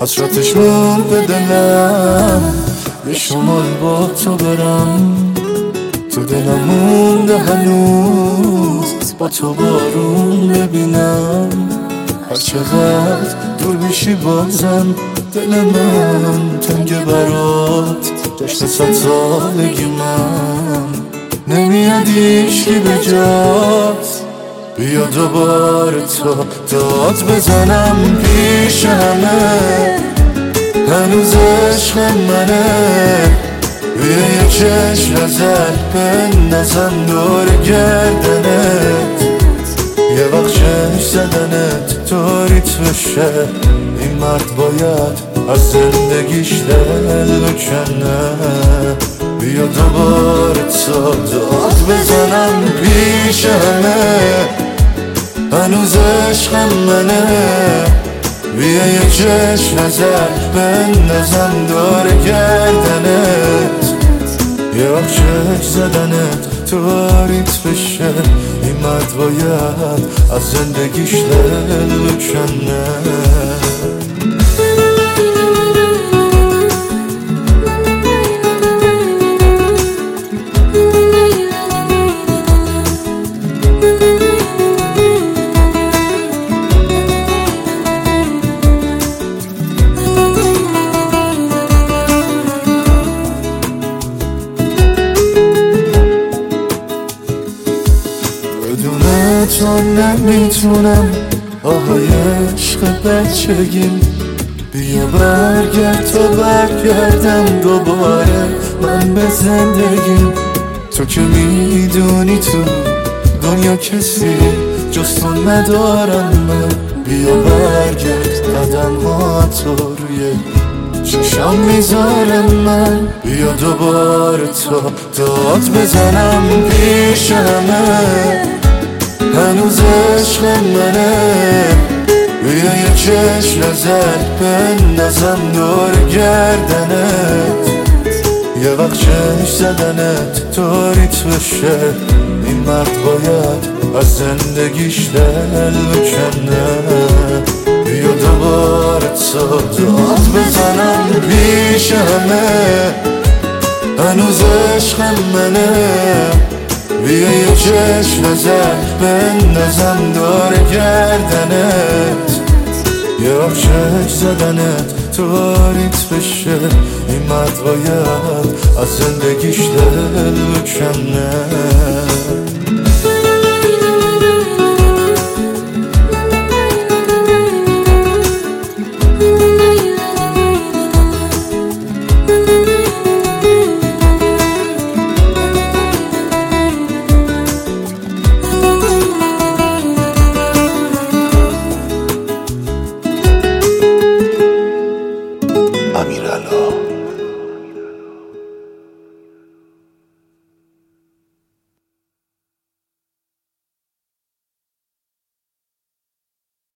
حسرتش مون به دلم، یه شمال با تو برم. تو دلم مونده هنوز با تو بارون ببینم. هر چقدر دور میشی بازم دل من تنگ برات. جشن 100 سالگی من نمیاد هیچکی به جات. بیا دوباره تو داد بزنم پیش همه، هنوز عشق منه. بیا یه چشم نظر بندازم دور گردنت، یه وقت چشم زدنت طوریت بشه. این مرد باید از زندگیش دل بکنه. بیا دوباره تو داد بزنم پیش همه، هنوز عشق منه. بیا یه چشم نظر بندازم دور گردنت، یه وقت چشم زدنت طوریت بشه. این مرد باید از زندگیش دل بکنه. بدون تو نمیتونم آهای عشق بچگیم. بیا برگرد تو برگردم دوباره من به زندگیم. تو که میدونی تو دنیا کسی جز تو ندارم من. بیا برگرد قدم ها تو روی چشم میذارم من. بیا دوباره تو داد بزنم پیش همه، هنوز عشق منه. بیا یه چشم نظر بندازم دور گردنت، یه وقت چشم زدنت طوریت بشه. این مرد باید از زندگیش دل بکنه. بیا دوباره تو داد بزنم پیش همه، هنوز عشق منه. بیا یه چشم نظر بندازم دور گردنت، یه وقت چشم زدنت طوریت بشه. این مرد باید از زندگیش دل بکنه. امیرعلا